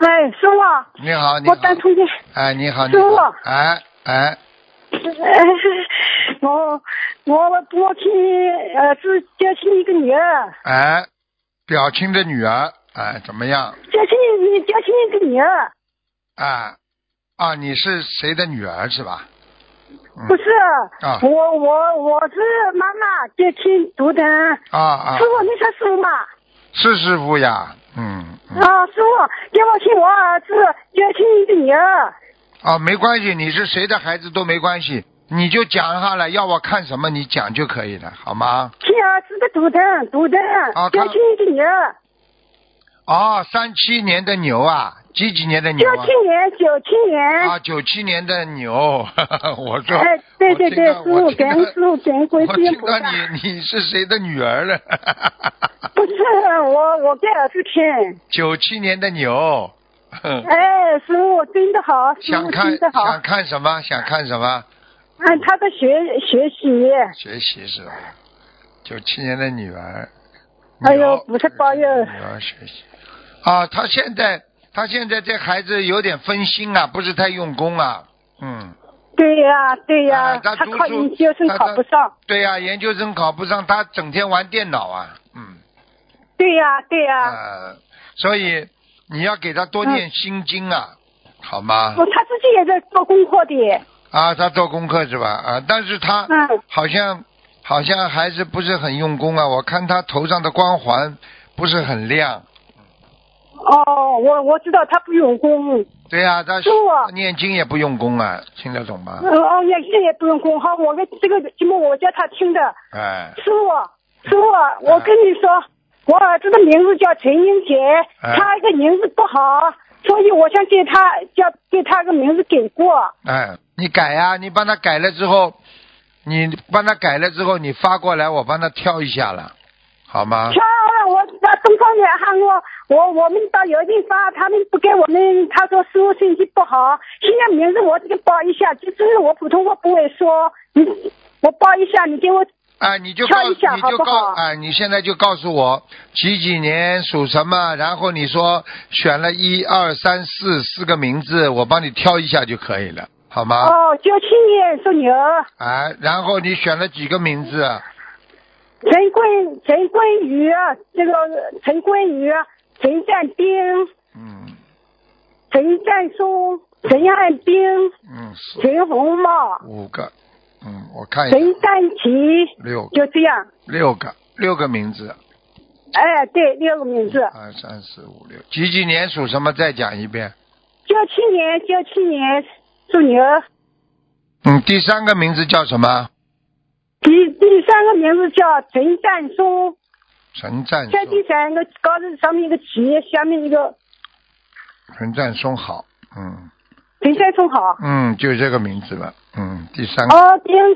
哎，师傅。 你好，你好。 我打通电。 哎，你好， 师傅。 哎。 我亲是接亲一个女儿。 哎，表亲的女儿，哎，怎么样？ 接亲一个女儿。 啊，你是谁的女儿是吧？ 不是，我是妈妈接亲读的。师傅，你是师傅吗？ 是师傅呀， 师傅，给我请我儿子接亲一个女儿。 没关系，你是谁的孩子都没关系，你就讲下来，要我看什么你讲就可以了，好吗？ 亲儿子的图腾，接亲一个女儿。 37年的牛啊，几年的牛啊 ？97年。 97年的牛，我说。 哎，对，师傅，感恩师傅，感恩观世音菩萨。 我听到你是谁的女儿了？ 不是，我给儿子听。 97年的牛。 哎，师傅真的好，师傅真的好。 想看什么？ 他的学习。 学习是吧？97年的女儿。 哎呦，不是保佑。 女儿学习。他现在这孩子有点分心啊，不是太用功啊。 对呀，他考研究生考不上。 对呀，研究生考不上，他整天玩电脑啊。 对呀。 所以你要给他多念心经啊，好吗？ 他自己也在做功课的。 他做功课是吧？但是他好像还是不是很用功啊。我看他头上的光环不是很亮。 我知道他不用功。 对呀，他念经也不用功啊，听得懂吗？ 念经也不用功。好，我的这个节目我叫他听的。师傅，我跟你说，我儿子的名字叫陈英杰，他一个名字不好，所以我想给他个名字给过。 你改呀，你帮他改了之后，你发过来，我帮他挑一下了，好吗？ 挑了，我在东方人喊我们到邮件发，他们不给我们，他说师傅身体不好，现在名字我这个报一下，就是我普通话不会说，我报一下，你给我你就挑一下好不好？ 你现在就告诉我几年属什么，然后你说选了1、2、3、4个名字，我帮你挑一下就可以了，好吗 ？97年属牛。 然后你选了几个名字？ 陈桂宇，这个陈桂宇，陈占兵，陈占松，陈汉兵，陈红茂 ，5个，我看一下。 陈占奇 ，6个， 就这样。 6个名字。 对，6个名字。 2、3、4、5、6，几年属什么？再讲一遍。 97年属牛。 第3个名字叫什么？ 第3个名字叫陈占松。 陈占松。 在第3个高字上面一个旗，下面一个。 陈占松好， 陈占松好。 就这个名字了，第3个。